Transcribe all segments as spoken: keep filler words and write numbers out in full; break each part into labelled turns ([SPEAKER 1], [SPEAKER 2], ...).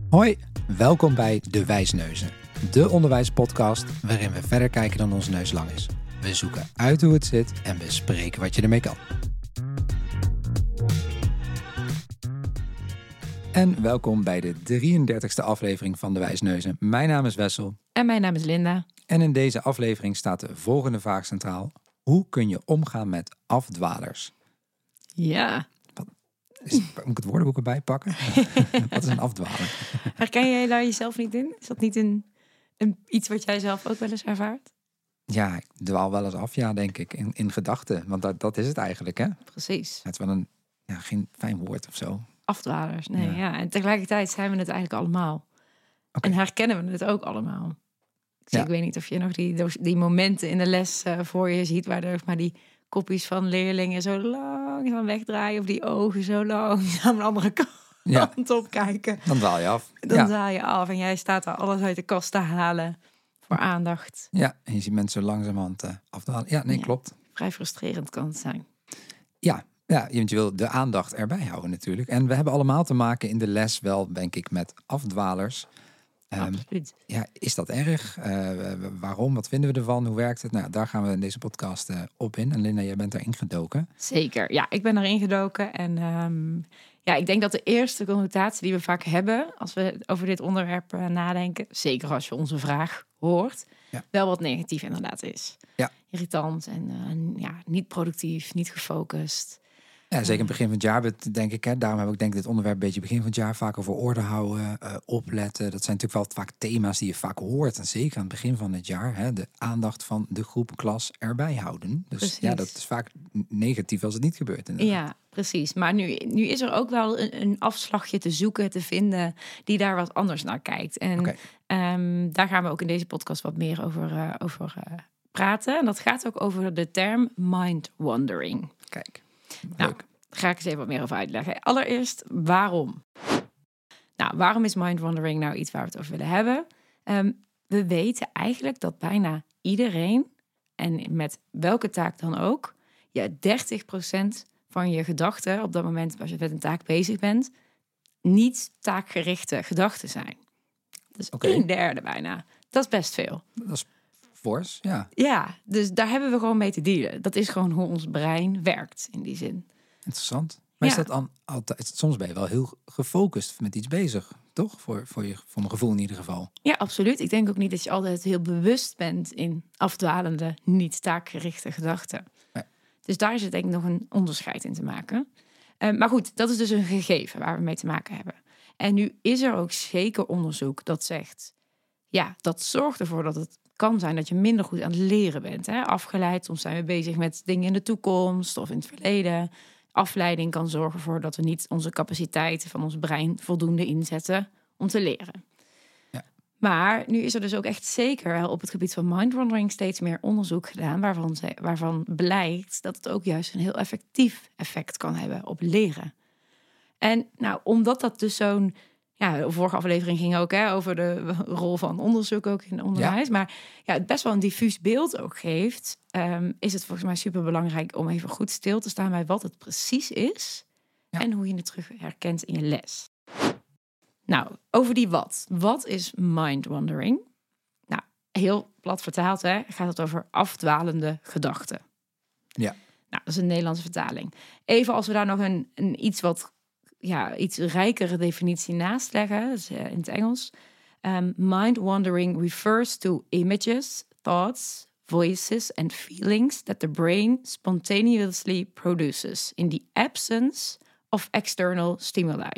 [SPEAKER 1] Hoi, welkom bij De Wijsneuzen, de onderwijspodcast waarin we verder kijken dan onze neus lang is. We zoeken uit hoe het zit en bespreken wat je ermee kan. En welkom bij de drieëndertigste aflevering van De Wijsneuzen. Mijn naam is Wessel.
[SPEAKER 2] En mijn naam is Linda.
[SPEAKER 1] En in deze aflevering staat de volgende vraag centraal. Hoe kun je omgaan met afdwalers?
[SPEAKER 2] Ja.
[SPEAKER 1] Is, moet ik het woordenboek erbij pakken? Wat is een afdwaler?
[SPEAKER 2] Herken jij daar jezelf niet in? Is dat niet een, een, iets wat jij zelf ook wel eens ervaart?
[SPEAKER 1] Ja, ik dwaal wel eens af, ja, denk ik. In, in gedachten. Want dat, dat is het eigenlijk, hè?
[SPEAKER 2] Precies.
[SPEAKER 1] Het is wel een, ja, geen fijn woord of zo.
[SPEAKER 2] Afdwalers, nee, ja.
[SPEAKER 1] Ja.
[SPEAKER 2] En tegelijkertijd zijn we het eigenlijk allemaal.
[SPEAKER 1] Okay.
[SPEAKER 2] En herkennen we het ook allemaal. Dus
[SPEAKER 1] Ja.
[SPEAKER 2] ik weet niet of je nog die, die momenten in de les uh, voor je ziet... waar er maar die kopjes van leerlingen zo langzaam wegdraaien... of die ogen zo langzaam de andere kant
[SPEAKER 1] Ja.
[SPEAKER 2] op kijken.
[SPEAKER 1] Dan dwaal je af.
[SPEAKER 2] Dan
[SPEAKER 1] ja.
[SPEAKER 2] dwaal je af en jij staat daar alles uit de kast te halen voor aandacht.
[SPEAKER 1] Ja, en je ziet mensen zo langzamerhand uh, afdwalen. Ja, nee,
[SPEAKER 2] Ja.
[SPEAKER 1] klopt.
[SPEAKER 2] Vrij frustrerend kan het zijn.
[SPEAKER 1] Ja, ja, want je wil de aandacht erbij houden natuurlijk. En we hebben allemaal te maken in de les wel, denk ik, met afdwalers. Um,
[SPEAKER 2] Absoluut.
[SPEAKER 1] Ja, is dat erg? Uh, waarom? Wat vinden we ervan? Hoe werkt het? Nou, daar gaan we in deze podcast uh, op in. En Linda, jij bent daarin gedoken.
[SPEAKER 2] Zeker, ja, ik ben erin gedoken. En um, ja, ik denk dat de eerste connotatie die we vaak hebben... als we over dit onderwerp uh, nadenken... zeker als je onze vraag hoort... Ja. wel wat negatief inderdaad is.
[SPEAKER 1] Ja.
[SPEAKER 2] Irritant en uh, ja, niet productief, niet gefocust...
[SPEAKER 1] Ja, zeker in het begin van het jaar, denk ik. Hè. Daarom heb ik denk ik dit onderwerp een beetje begin van het jaar vaak over orde houden, uh, opletten. Dat zijn natuurlijk wel vaak thema's die je vaak hoort. En zeker aan het begin van het jaar, hè, de aandacht van de groep klas erbij houden. Dus precies. Ja, dat is vaak negatief als het niet gebeurt. Inderdaad.
[SPEAKER 2] Ja, precies. Maar nu, nu is er ook wel een, een afslagje te zoeken, te vinden, die daar wat anders naar kijkt. En okay. um, daar gaan we ook in deze podcast wat meer over, uh, over uh, praten. En dat gaat ook over de term mind wandering.
[SPEAKER 1] Kijk.
[SPEAKER 2] Nou, daar ga ik eens even wat meer over uitleggen. Allereerst, waarom? Nou, waarom is mind wandering nou iets waar we het over willen hebben? Um, we weten eigenlijk dat bijna iedereen, en met welke taak dan ook, ja, dertig procent van je gedachten op dat moment als je met een taak bezig bent, niet taakgerichte gedachten zijn. Dus okay. een derde bijna. Dat is best veel.
[SPEAKER 1] Dat is fors, ja.
[SPEAKER 2] Ja, dus daar hebben we gewoon mee te dealen. Dat is gewoon hoe ons brein werkt in die zin.
[SPEAKER 1] Interessant. Maar ja. is dat dan altijd? Soms ben je wel heel gefocust met iets bezig, toch? Voor, voor, je, voor mijn gevoel in ieder geval.
[SPEAKER 2] Ja, absoluut. Ik denk ook niet dat je altijd heel bewust bent in afdwalende, niet taakgerichte gedachten. Nee. Dus daar is het denk ik nog een onderscheid in te maken. Uh, maar goed, dat is dus een gegeven waar we mee te maken hebben. En nu is er ook zeker onderzoek dat zegt, ja, dat zorgt ervoor dat het kan zijn dat je minder goed aan het leren bent. Hè? Afgeleid, soms zijn we bezig met dingen in de toekomst of in het verleden. Afleiding kan zorgen voor dat we niet onze capaciteiten van ons brein voldoende inzetten om te leren.
[SPEAKER 1] Ja.
[SPEAKER 2] Maar nu is er dus ook echt zeker wel op het gebied van mindwandering steeds meer onderzoek gedaan waarvan, ze, waarvan blijkt dat het ook juist een heel effectief effect kan hebben op leren. En nou, omdat dat dus zo'n Ja, de vorige aflevering ging ook hè, over de rol van onderzoek ook in onderwijs. Ja. Maar ja, het best wel een diffuus beeld ook geeft, um, is het volgens mij superbelangrijk om even goed stil te staan bij wat het precies is. Ja. En hoe je het terug herkent in je les. Nou, over die wat. Wat is mind wandering? Nou, heel plat vertaald hè, gaat het over afdwalende gedachten.
[SPEAKER 1] Ja.
[SPEAKER 2] Nou, dat is een Nederlandse vertaling. Even als we daar nog een, een iets wat ja, iets rijkere definitie naast leggen, dus, uh, in het Engels. Um, mind wandering refers to images, thoughts, voices and feelings that the brain spontaneously produces in the absence of external stimuli.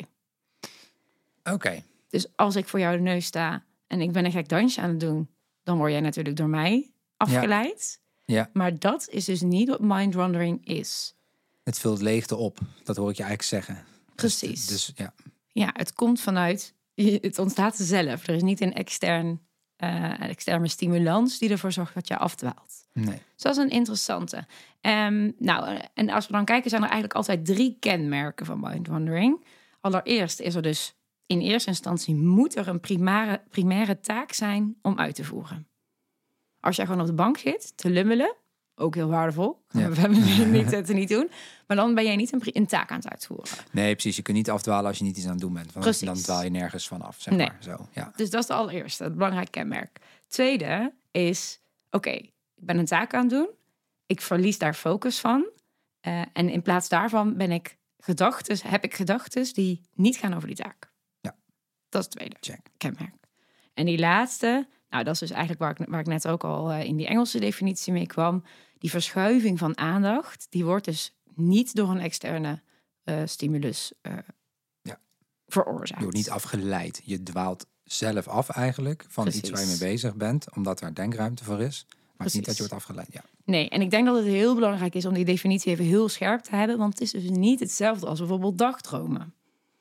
[SPEAKER 1] Oké. Okay.
[SPEAKER 2] Dus als ik voor jou de neus sta en ik ben een gek dansje aan het doen, dan word jij natuurlijk door mij afgeleid.
[SPEAKER 1] Ja. Ja.
[SPEAKER 2] Maar dat is dus niet wat mind wandering is.
[SPEAKER 1] Het vult leegte op, dat hoor ik je eigenlijk zeggen.
[SPEAKER 2] Precies.
[SPEAKER 1] Dus, dus, ja.
[SPEAKER 2] ja, het komt vanuit, het ontstaat zelf. Er is niet een extern, uh, externe stimulans die ervoor zorgt dat je afdwaalt.
[SPEAKER 1] Nee.
[SPEAKER 2] Dus dat is een interessante. Um, nou, en als we dan kijken, zijn er eigenlijk altijd drie kenmerken van mind wandering. Allereerst is er dus in eerste instantie moet er een primaire, primaire taak zijn om uit te voeren. Als jij gewoon op de bank zit te lummelen, ook heel waardevol.
[SPEAKER 1] Ja.
[SPEAKER 2] We hebben niet het niet doen. Maar dan ben jij niet een, een taak aan het uitvoeren.
[SPEAKER 1] Nee, precies. Je kunt niet afdwalen als je niet iets aan het doen bent. Want
[SPEAKER 2] Precies.
[SPEAKER 1] dan dwaal je nergens van af, zeg
[SPEAKER 2] Nee.
[SPEAKER 1] maar. Zo, ja.
[SPEAKER 2] Dus dat is de allereerste, het belangrijke kenmerk. Tweede is, oké, okay, ik ben een taak aan het doen. Ik verlies daar focus van. Uh, en in plaats daarvan ben ik gedachtes, heb ik gedachtes die niet gaan over die taak.
[SPEAKER 1] Ja.
[SPEAKER 2] Dat is het tweede
[SPEAKER 1] Check.
[SPEAKER 2] kenmerk. En die laatste, nou dat is dus eigenlijk waar ik, waar ik net ook al uh, in die Engelse definitie mee kwam. Die verschuiving van aandacht, die wordt dus niet door een externe uh, stimulus uh, ja. veroorzaakt.
[SPEAKER 1] Je wordt niet afgeleid. Je dwaalt zelf af eigenlijk van Precies. iets waar je mee bezig bent, omdat er denkruimte voor is. Maar het is niet dat je wordt afgeleid, ja.
[SPEAKER 2] Nee, en ik denk dat het heel belangrijk is om die definitie even heel scherp te hebben. Want het is dus niet hetzelfde als bijvoorbeeld dagdromen.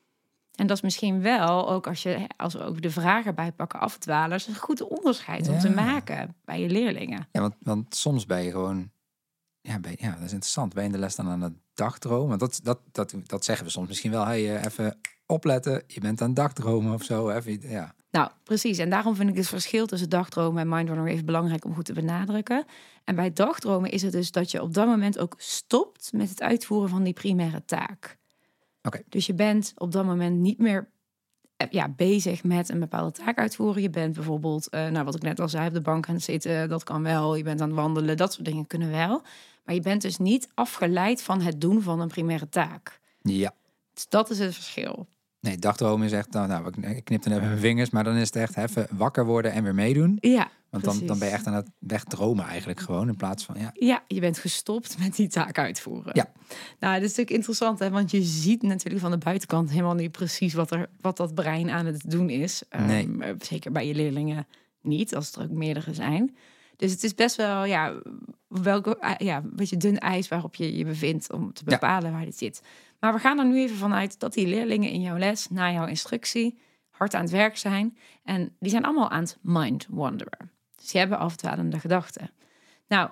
[SPEAKER 2] En dat is misschien wel, ook als, je, als we ook de vragen erbij pakken, afdwalen. is een goed onderscheid ja. om te maken bij je leerlingen.
[SPEAKER 1] Ja, want, want soms ben je gewoon... Ja, ben, ja, dat is interessant. Ben je in de les dan aan het dagdromen? Want dat, dat, dat, dat zeggen we soms misschien wel. Hey, even opletten, je bent aan het dagdromen of zo. Even, ja.
[SPEAKER 2] Nou, precies. En daarom vind ik het verschil tussen dagdromen en mindwandering even belangrijk om goed te benadrukken. En bij dagdromen is het dus dat je op dat moment ook stopt met het uitvoeren van die primaire taak.
[SPEAKER 1] Okay.
[SPEAKER 2] Dus je bent op dat moment niet meer ja, bezig met een bepaalde taak uitvoeren. Je bent bijvoorbeeld, uh, nou wat ik net al zei, op de bank aan het zitten. Dat kan wel. Je bent aan het wandelen. Dat soort dingen kunnen wel. Maar je bent dus niet afgeleid van het doen van een primaire taak.
[SPEAKER 1] Ja.
[SPEAKER 2] Dus dat is het verschil.
[SPEAKER 1] Nee, dagdromen is echt, nou, nou ik knip dan even mijn vingers, maar dan is het echt even wakker worden en weer meedoen.
[SPEAKER 2] Ja,
[SPEAKER 1] Want dan, dan ben je echt aan het wegdromen eigenlijk gewoon, in plaats van, ja.
[SPEAKER 2] Ja, je bent gestopt met die taak uitvoeren.
[SPEAKER 1] Ja.
[SPEAKER 2] Nou, dat is natuurlijk interessant, hè, want je ziet natuurlijk van de buitenkant helemaal niet precies wat, er, wat dat brein aan het doen is.
[SPEAKER 1] Nee.
[SPEAKER 2] Um, zeker bij je leerlingen niet, als er ook meerdere zijn. Dus het is best wel, ja, welke, ja, een beetje dun ijs waarop je je bevindt om te bepalen ja. waar dit zit. Maar we gaan er nu even vanuit dat die leerlingen in jouw les, na jouw instructie, hard aan het werk zijn. En die zijn allemaal aan het mind-wanderen. Dus die hebben afdwalende gedachten. Nou,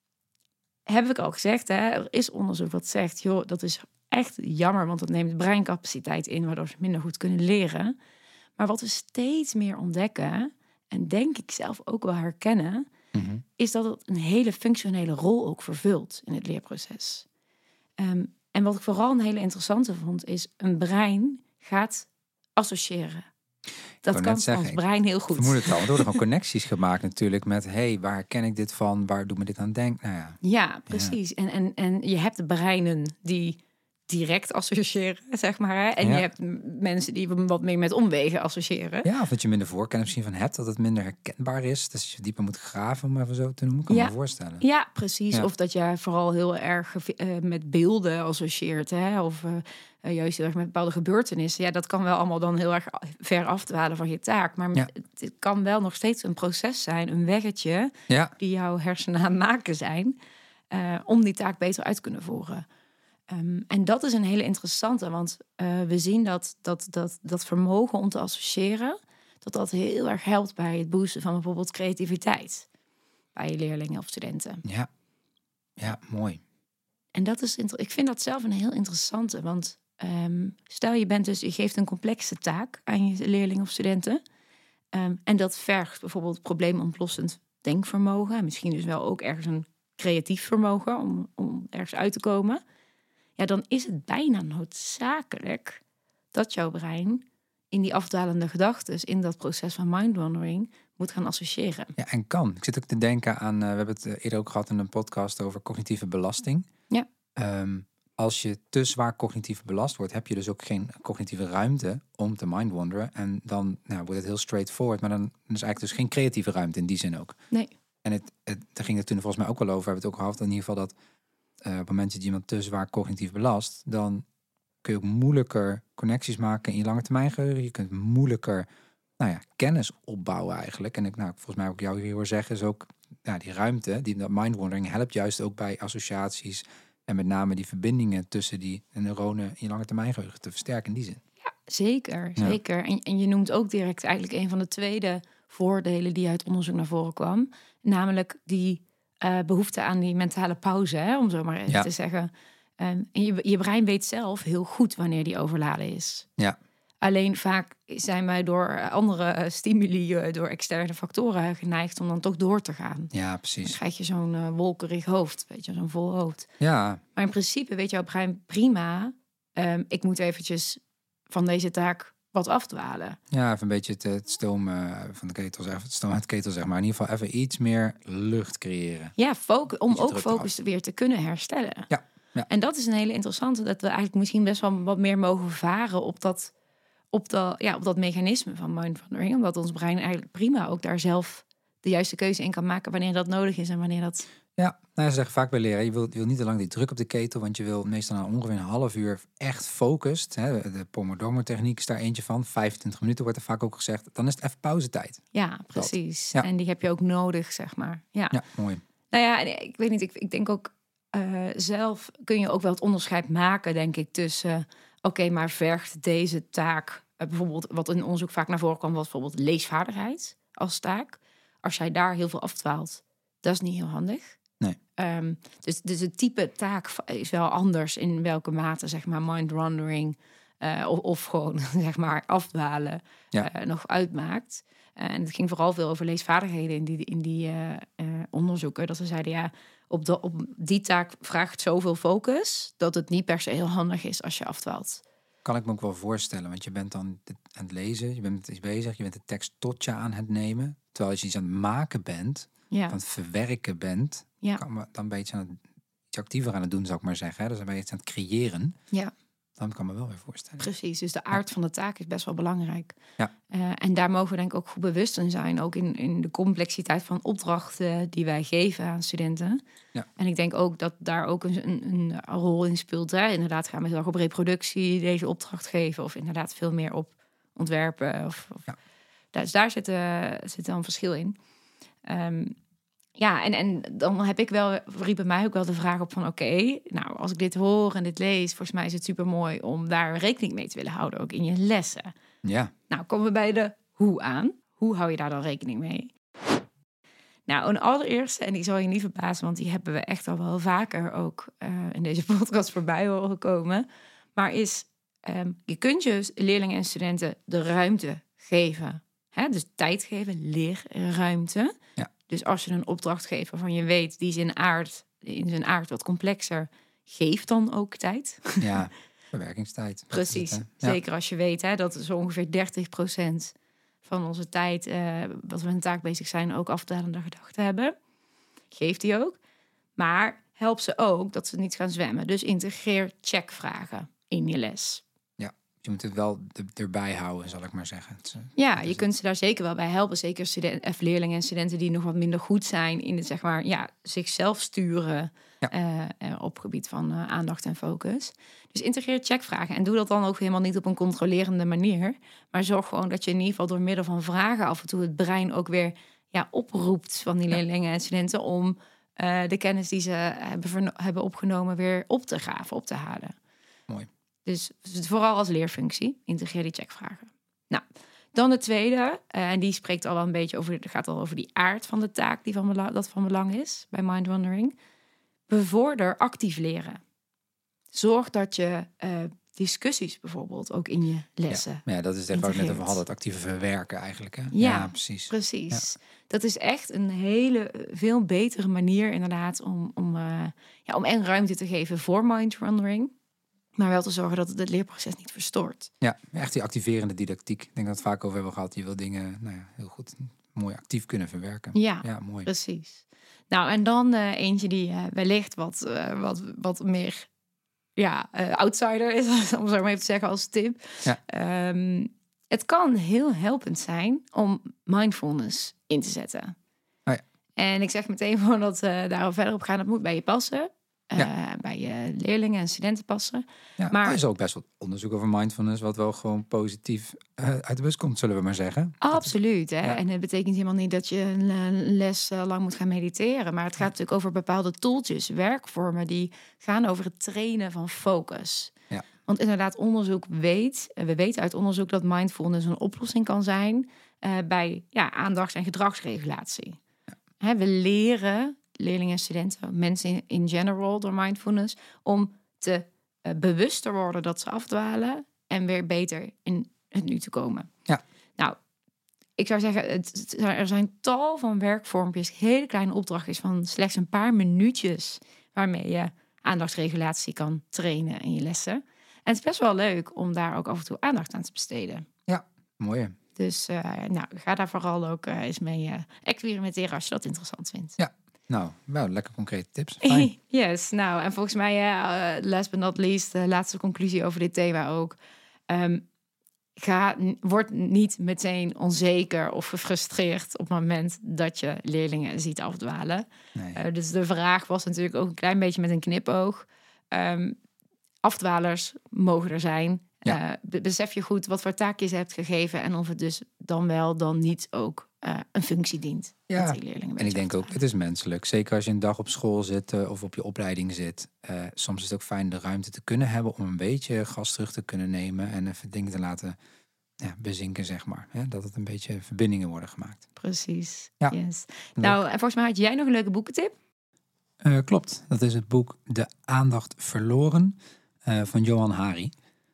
[SPEAKER 2] heb ik al gezegd, hè, er is onderzoek wat zegt, joh, dat is echt jammer, want dat neemt breincapaciteit in, waardoor ze minder goed kunnen leren. Maar wat we steeds meer ontdekken, en denk ik zelf ook wel herkennen, mm-hmm. is dat het een hele functionele rol ook vervult in het leerproces. Um, en wat ik vooral een hele interessante vond, is een brein gaat associëren. Dat kan zeggen, ons brein heel goed.
[SPEAKER 1] Vermoed het al. Er worden gewoon connecties gemaakt natuurlijk met, hey, waar ken ik dit van? Waar doet me dit aan denken? Nou ja.
[SPEAKER 2] ja, precies. Ja. En, en, en je hebt de breinen die direct associëren, zeg maar. Hè? En ja. je hebt mensen die wat meer met omwegen associëren.
[SPEAKER 1] Ja, of dat je minder voorkennis misschien van hebt, dat het minder herkenbaar is. Dus je dieper moet graven, om even zo te noemen. Kan ja. me voorstellen.
[SPEAKER 2] Ja, precies. Ja. Of dat je vooral heel erg uh, met beelden associeert. Hè? Of uh, uh, juist heel erg met bepaalde gebeurtenissen. Ja, dat kan wel allemaal dan heel erg ver afdwalen van je taak. Maar ja. het kan wel nog steeds een proces zijn, een weggetje, ja. die jouw hersenen aan het maken zijn, uh, om die taak beter uit te kunnen voeren. Um, en dat is een hele interessante, want uh, we zien dat, dat, dat dat vermogen om te associëren, dat dat heel erg helpt bij het boosten van bijvoorbeeld creativiteit bij je leerlingen of studenten.
[SPEAKER 1] Ja, ja, mooi.
[SPEAKER 2] En dat is, ik vind dat zelf een heel interessante, want um, stel je bent dus, je geeft een complexe taak aan je leerlingen of studenten, um, en dat vergt bijvoorbeeld probleemoplossend denkvermogen, misschien dus wel ook ergens een creatief vermogen om, om ergens uit te komen. Ja, dan is het bijna noodzakelijk dat jouw brein in die afdwalende gedachten, in dat proces van mindwandering, moet gaan associëren.
[SPEAKER 1] Ja, en kan. Ik zit ook te denken aan, uh, we hebben het eerder ook gehad in een podcast over cognitieve belasting.
[SPEAKER 2] Ja.
[SPEAKER 1] Um, als je te zwaar cognitief belast wordt, heb je dus ook geen cognitieve ruimte om te mindwanderen. En dan nou, wordt het heel straightforward, maar dan is eigenlijk dus geen creatieve ruimte in die zin ook.
[SPEAKER 2] Nee.
[SPEAKER 1] En het, het, daar ging het toen volgens mij ook wel over, we hebben het ook gehad in ieder geval dat Uh, op het moment dat je iemand te zwaar cognitief belast, dan kun je ook moeilijker connecties maken in je lange termijn geheugen. Je kunt moeilijker nou ja, kennis opbouwen eigenlijk. En ik, nou, volgens mij ook jou hier hoor zeggen, is ook ja, die ruimte, die dat mindwandering helpt juist ook bij associaties en met name die verbindingen tussen die neuronen in je lange termijn geheugen te versterken in die zin.
[SPEAKER 2] Ja, zeker, zeker. Ja. En, en je noemt ook direct eigenlijk een van de tweede voordelen die uit onderzoek naar voren kwam, namelijk die Uh, behoefte aan die mentale pauze, hè, om zo maar even ja. te zeggen. Um, en je, je brein weet zelf heel goed wanneer die overladen is.
[SPEAKER 1] Ja.
[SPEAKER 2] Alleen vaak zijn wij door andere stimuli, door externe factoren geneigd om dan toch door te gaan.
[SPEAKER 1] Ja, precies.
[SPEAKER 2] Dan krijg je zo'n uh, wolkerig hoofd, weet je, zo'n vol hoofd.
[SPEAKER 1] Ja.
[SPEAKER 2] Maar in principe weet jouw brein prima, um, ik moet eventjes van deze taak wat afdwalen.
[SPEAKER 1] Ja, even een beetje het, het stoom uh, van de ketel, zeg, het stoom uit de ketel, zeg maar. In ieder geval even iets meer lucht creëren.
[SPEAKER 2] Ja, focus, om ook focus weer te kunnen herstellen.
[SPEAKER 1] Ja, ja.
[SPEAKER 2] En dat is een hele interessante, dat we eigenlijk misschien best wel wat meer mogen varen op dat, op dat, ja, op dat mechanisme van mind wandering. Omdat ons brein eigenlijk prima ook daar zelf de juiste keuze in kan maken wanneer dat nodig is en wanneer dat...
[SPEAKER 1] Ja, nou, ze zeggen vaak bij leren, je wil, je wil niet te lang die druk op de ketel, want je wil meestal na ongeveer een half uur echt focust. Hè, de Pomodoro-techniek is daar eentje van. vijfentwintig minuten wordt er vaak ook gezegd. Dan is het even pauzetijd.
[SPEAKER 2] Ja, precies.
[SPEAKER 1] Ja.
[SPEAKER 2] En die heb je ook nodig, zeg maar. Ja,
[SPEAKER 1] ja mooi.
[SPEAKER 2] Nou ja, ik weet niet, ik, ik denk ook uh, zelf kun je ook wel het onderscheid maken, denk ik, tussen... Uh, Oké, okay, maar vergt deze taak, uh, bijvoorbeeld wat in onderzoek vaak naar voren kwam, was bijvoorbeeld leesvaardigheid als taak. Als jij daar heel veel afdwaalt, dat is niet heel handig.
[SPEAKER 1] Nee.
[SPEAKER 2] Um, dus, dus het type taak is wel anders in welke mate, zeg maar, mind wandering uh, of, of gewoon, zeg maar, afdwalen ja. uh, nog uitmaakt. Uh, en het ging vooral veel over leesvaardigheden in die, in die uh, uh, onderzoeken. Dat ze zeiden, ja, op, de, op die taak vraagt zoveel focus dat het niet per se heel handig is als je afdwaalt.
[SPEAKER 1] Kan ik me ook wel voorstellen, want je bent dan aan het lezen, je bent met iets bezig, je bent de tekst tot je aan het nemen. Terwijl als je iets aan het maken bent, ja. aan het verwerken bent, ja. kan, dan ben je iets, aan het, iets actiever aan het doen, zou ik maar zeggen. Hè? Dus dan ben je iets aan het creëren.
[SPEAKER 2] Ja.
[SPEAKER 1] Dan kan ik me wel weer voorstellen.
[SPEAKER 2] Precies, dus de aard ja. van de taak is best wel belangrijk.
[SPEAKER 1] Ja.
[SPEAKER 2] Uh, en daar mogen we denk ik ook goed bewust in zijn. Ook in, in de complexiteit van opdrachten die wij geven aan studenten.
[SPEAKER 1] Ja.
[SPEAKER 2] En ik denk ook dat daar ook een, een, een rol in speelt. Hè? Inderdaad gaan we heel erg op reproductie deze opdracht geven. Of inderdaad veel meer op ontwerpen. Of, of...
[SPEAKER 1] Ja.
[SPEAKER 2] Dus daar zit, uh, zit dan een verschil in. Um, Ja, en, en dan heb ik wel, riep bij mij ook wel de vraag op van... oké, okay, nou, als ik dit hoor en dit lees... volgens mij is het supermooi om daar rekening mee te willen houden... ook in je lessen.
[SPEAKER 1] Ja.
[SPEAKER 2] Nou, komen we bij de hoe aan. Hoe hou je daar dan rekening mee? Nou, een allereerste, en die zal je niet verbazen... want die hebben we echt al wel vaker ook uh, in deze podcast voorbij horen komen... maar is, um, je kunt je leerlingen en studenten de ruimte geven. Hè? Dus tijd geven, leerruimte...
[SPEAKER 1] Ja.
[SPEAKER 2] Dus als je een opdracht geeft waarvan je weet... die is in, aard, in zijn aard wat complexer... geef dan ook tijd.
[SPEAKER 1] Ja, verwerkingstijd.
[SPEAKER 2] Precies. Het, ja. Zeker als je weet hè, dat zo ongeveer dertig procent van onze tijd... Uh, wat we een taak bezig zijn, ook afdalende gedachten hebben. Geef die ook. Maar help ze ook dat ze niet gaan zwemmen. Dus integreer checkvragen in je les.
[SPEAKER 1] Je moet het wel erbij houden, zal ik maar zeggen. Het,
[SPEAKER 2] ja, je kunt ze daar zeker wel bij helpen. Zeker studenten, of leerlingen en studenten die nog wat minder goed zijn... in het, zeg maar, ja, zichzelf sturen ja. uh, op gebied van uh, aandacht en focus. Dus integreer checkvragen. En doe dat dan ook helemaal niet op een controlerende manier. Maar zorg gewoon dat je in ieder geval door middel van vragen... af en toe het brein ook weer ja, oproept van die leerlingen en studenten... om uh, de kennis die ze hebben, verno- hebben opgenomen weer op te graven, op te halen.
[SPEAKER 1] Mooi.
[SPEAKER 2] Dus vooral als leerfunctie, integreer die checkvragen. Nou, dan de tweede, uh, en die spreekt al wel een beetje over, gaat al over die aard van de taak die van belang, dat van belang is bij mind wandering. Bevorder actief leren. Zorg dat je uh, discussies bijvoorbeeld ook in je lessen.
[SPEAKER 1] Ja, ja dat is wat we net over hadden, het actieve verwerken eigenlijk. Hè?
[SPEAKER 2] Ja,
[SPEAKER 1] ja, precies.
[SPEAKER 2] precies. Ja. Dat is echt een hele, veel betere manier inderdaad om, om, uh, ja, om en ruimte te geven voor mind wandering. Maar wel te zorgen dat het het leerproces niet verstoort.
[SPEAKER 1] Ja, echt die activerende didactiek. Ik denk dat we het vaak over hebben gehad. Je wil dingen nou ja, heel goed, mooi actief kunnen verwerken.
[SPEAKER 2] Ja,
[SPEAKER 1] ja mooi.
[SPEAKER 2] Precies. Nou, en dan uh, eentje die uh, wellicht wat, uh, wat, wat meer ja, uh, outsider is, om zo maar even te zeggen als tip. Ja. Um, het kan heel helpend zijn om mindfulness in te zetten.
[SPEAKER 1] Oh ja.
[SPEAKER 2] En ik zeg meteen van dat uh, daarop verder op gaan, dat moet bij je passen. Uh, ja. Bij je leerlingen en studenten passen.
[SPEAKER 1] Ja, maar er is ook best wat onderzoek over mindfulness... wat wel gewoon positief uh, uit de bus komt, zullen we maar zeggen.
[SPEAKER 2] Absoluut. Hè?
[SPEAKER 1] Ja.
[SPEAKER 2] En het betekent helemaal niet dat je een les uh, lang moet gaan mediteren. Maar het gaat ja. natuurlijk over bepaalde tooltjes, werkvormen... die gaan over het trainen van focus.
[SPEAKER 1] Ja.
[SPEAKER 2] Want inderdaad, onderzoek weet... we weten uit onderzoek dat mindfulness een oplossing kan zijn... Uh, bij ja, aandachts- en gedragsregulatie. Ja. Hè, we leren... leerlingen en studenten, mensen in general door mindfulness... om te uh, bewuster worden dat ze afdwalen... en weer beter in het nu te komen.
[SPEAKER 1] Ja.
[SPEAKER 2] Nou, ik zou zeggen, het, er zijn tal van werkvormpjes, hele kleine opdrachtjes van slechts een paar minuutjes, waarmee je aandachtsregulatie kan trainen in je lessen. En het is best wel leuk om daar ook af en toe aandacht aan te besteden.
[SPEAKER 1] Ja, mooi.
[SPEAKER 2] Dus uh, nou, ga daar vooral ook uh, eens mee uh, experimenteren als je dat interessant vindt.
[SPEAKER 1] Ja, nou, wel lekker concrete tips. Fijn.
[SPEAKER 2] Yes, nou, en volgens mij, uh, last but not least, de laatste conclusie over dit thema ook. Um, ga, word niet meteen onzeker of gefrustreerd op het moment dat je leerlingen ziet afdwalen. Nee. Uh, dus de vraag was natuurlijk ook een klein beetje met een knipoog. Um, afdwalers mogen er zijn. Ja. Uh, besef je goed wat voor taak je ze hebt gegeven en of het dus dan wel, dan niet ook uh, een functie dient.
[SPEAKER 1] Ja, die leerlingen en ik denk ook, het is menselijk. Zeker als je een dag op school zit uh, of op je opleiding zit. Uh, soms is het ook fijn de ruimte te kunnen hebben om een beetje gas terug te kunnen nemen en even dingen te laten ja, bezinken, zeg maar. Hè? Dat het een beetje verbindingen worden gemaakt.
[SPEAKER 2] Precies,
[SPEAKER 1] ja.
[SPEAKER 2] Yes. Nou, en volgens mij had jij nog een leuke boekentip?
[SPEAKER 1] Uh, klopt, dat is het boek De Aandacht Verloren uh, van Johan Hari.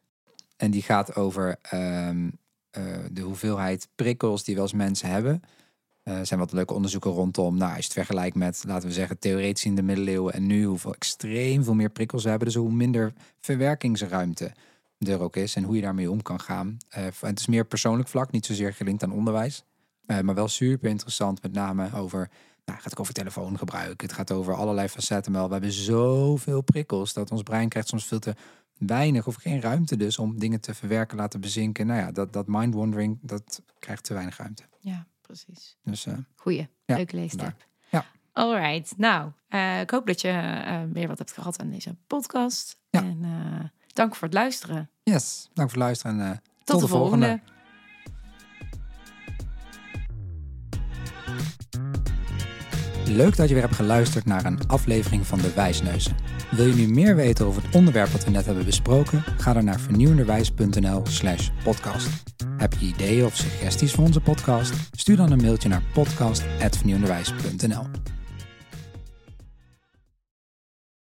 [SPEAKER 1] En die gaat over um, uh, de hoeveelheid prikkels die we als mensen hebben. Er uh, zijn wat leuke onderzoeken rondom. Nou, als je het vergelijkt met, laten we zeggen, theoretisch in de middeleeuwen en nu, hoeveel extreem veel meer prikkels we hebben. Dus hoe minder verwerkingsruimte er ook is en hoe je daarmee om kan gaan. Uh, het is meer persoonlijk vlak, niet zozeer gelinkt aan onderwijs. Uh, maar wel super interessant, met name over, nou, het gaat ook over telefoongebruik. Het gaat over allerlei facetten. Maar we hebben zoveel prikkels dat ons brein krijgt soms veel te weinig of geen ruimte dus om dingen te verwerken, laten bezinken. Nou ja, dat, dat mind-wandering, dat krijgt te weinig ruimte.
[SPEAKER 2] Ja, precies.
[SPEAKER 1] Dus, uh,
[SPEAKER 2] Goeie,
[SPEAKER 1] ja,
[SPEAKER 2] leuke leestip.
[SPEAKER 1] Ja.
[SPEAKER 2] Alright, nou, uh, ik hoop dat je uh, weer wat hebt gehad aan deze podcast.
[SPEAKER 1] Ja.
[SPEAKER 2] En uh, dank voor het luisteren.
[SPEAKER 1] Yes, dank voor het luisteren en uh, tot,
[SPEAKER 2] tot de, de volgende. volgende.
[SPEAKER 1] Leuk dat je weer hebt geluisterd naar een aflevering van De Wijsneuzen. Wil je nu meer weten over het onderwerp wat we net hebben besproken? Ga dan naar vernieuwenderwijs.nl slash podcast. Heb je ideeën of suggesties voor onze podcast? Stuur dan een mailtje naar podcast at vernieuwenderwijs punt n l.